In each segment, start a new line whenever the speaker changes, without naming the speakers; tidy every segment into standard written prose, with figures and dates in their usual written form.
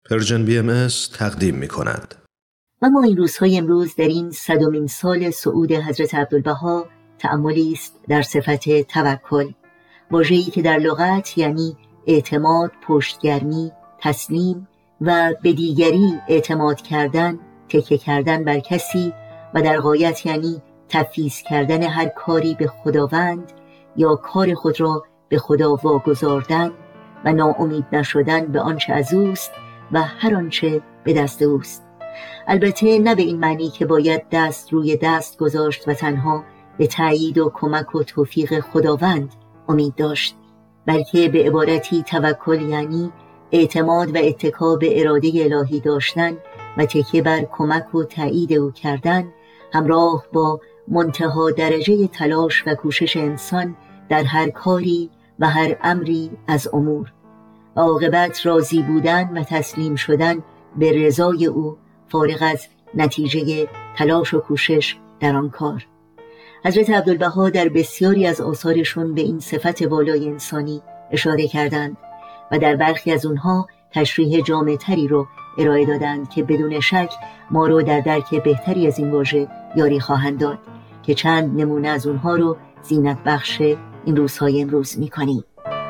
پرژن BMS تقدیم می کند.
و ما این روزهای امروز در این 100مین سال صعود حضرت عبدالبها تأملی است در صفت توکل، واژه‌ای که در لغت یعنی اعتماد، پشتگرمی، تسلیم و به دیگری اعتماد کردن، تکیه کردن بر کسی و در غایت یعنی تفویض کردن هر کاری به خداوند یا کار خود را به خدا واگذاردن و ناامید نشدن به آنچه از اوست و هر آنچه به دست اوست. البته نه به این معنی که باید دست روی دست گذاشت و تنها به تأیید و کمک و توفیق خداوند امید داشت، بلکه به عبارتی توکل یعنی اعتماد و اتکا به اراده الهی داشتن و تکیه بر کمک و تأیید او کردن، همراه با منتها درجه تلاش و کوشش انسان در هر کاری و هر امری از امور، عاقبت راضی بودن و تسلیم شدن به رضای او فارغ از نتیجه تلاش و کوشش در آن کار. حضرت عبدالبها در بسیاری از آثارشون به این صفت والای انسانی اشاره کردند و در برخی از اونها تشریح جامع‌تری رو ارائه دادند که بدون شک ما رو در درک بهتری از این واژه یاری خواهند داد که چند نمونه از اونها رو زینت بخش این روزهای امروز می‌کنیم.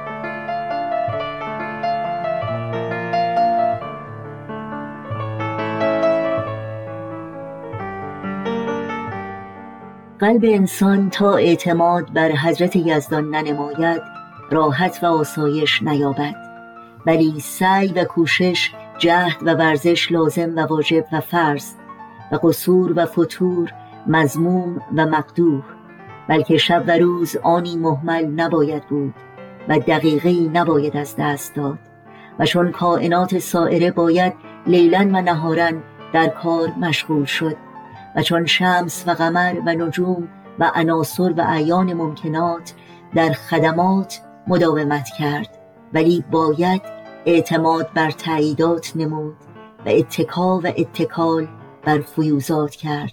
قلب انسان تا اعتماد بر حضرت یزدان ننماید راحت و آسایش نیابد، ولی سعی و کوشش، جهد و ورزش لازم و واجب و فرض و قصور و فتور مذموم و مقدوح، بلکه شب و روز آنی مهمل نباید بود و دقیقه‌ای نباید از دست داد و چون کائنات سائره باید لیلاً و نهاراً در کار مشغول شد و چون شمس و قمر و نجوم و عناصر و اعیان ممکنات در خدمات مداومت کرد، ولی باید اعتماد بر تأییدات نمود و اتکا و اتکال بر فیوضات کرد.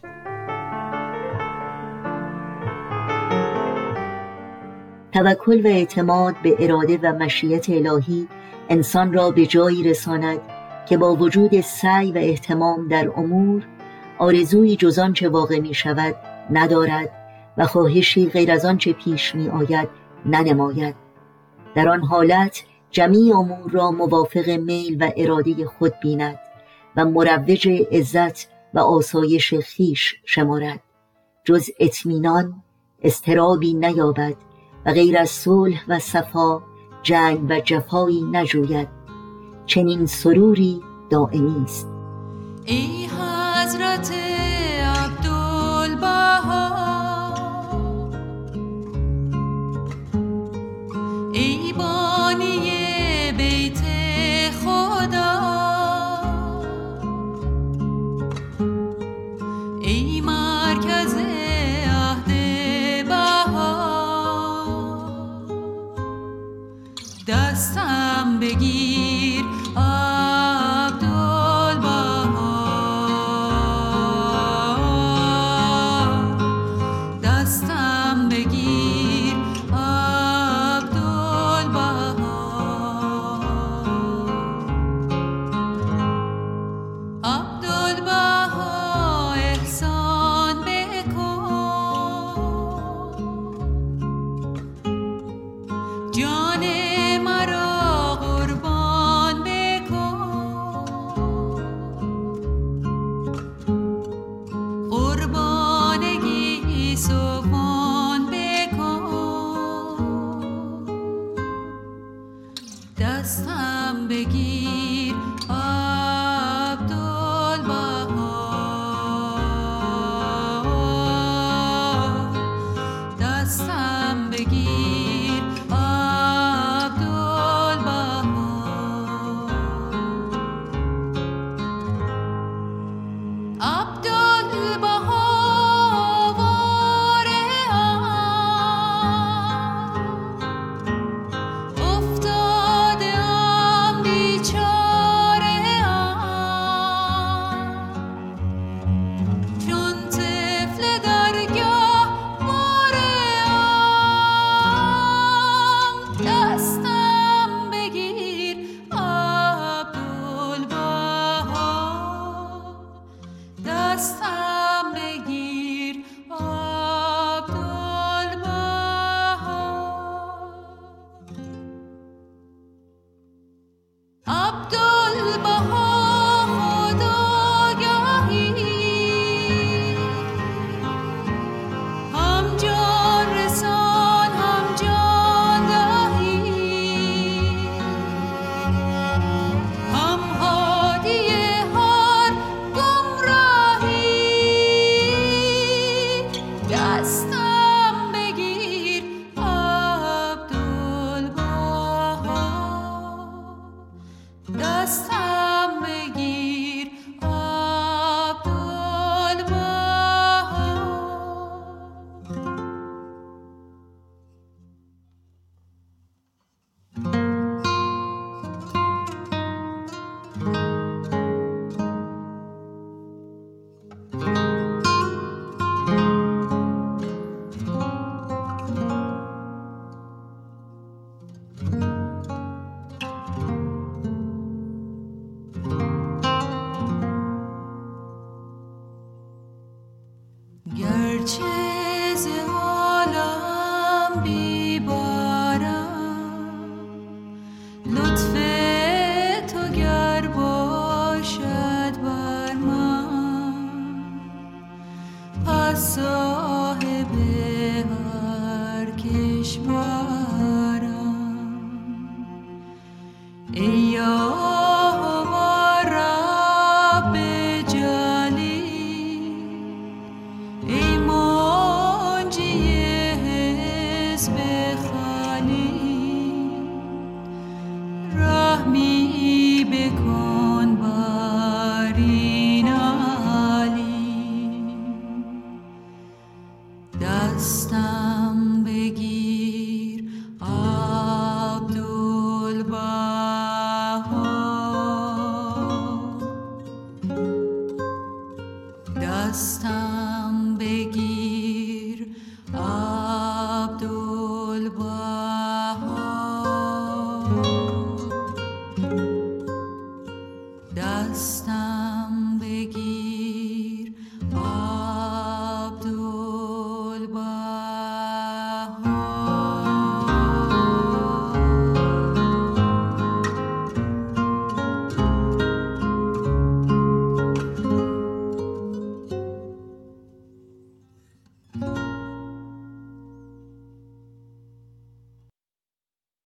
توکل و اعتماد به اراده و مشیت الهی انسان را به جایی رساند که با وجود سعی و اهتمام در امور آرزویی جز آنچه واقع می شود ندارد و خواهشی غیر از آنچه پیش می آید ننماید. در آن حالت جمیع امور را موافق میل و اراده خود بیند و مروج عزت و آسایش خویش شمارد. جز اطمینان اضطرابی نیابد و غیر از صلح و صفا جنگ و جفایی نجوید. چنین سروری دائمی است.
ای حضرت عبدالبها، ای بانی بیت خدا، ای مرکز عهد بها، دستم بگیر عبدالبها. گرچه